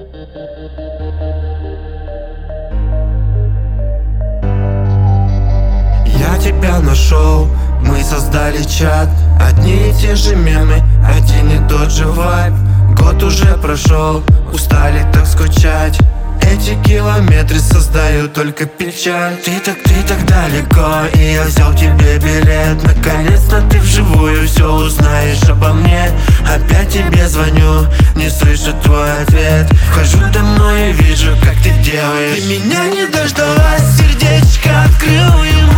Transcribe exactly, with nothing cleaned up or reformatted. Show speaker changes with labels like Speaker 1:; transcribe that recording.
Speaker 1: Я тебя нашел, мы создали чат. Одни и те же мемы, один и тот же вайб. Год уже прошел, устали так скучать. Эти километры создают только печаль. Ты так, ты так далеко, и я взял тебе билет. Наконец-то ты вживую все узнаешь обо мне. Опять тебе звоню, не слышу твой ответ. Вхожу домой и вижу, как ты делаешь. Ты меня не дождалась, сердечко открыл ему.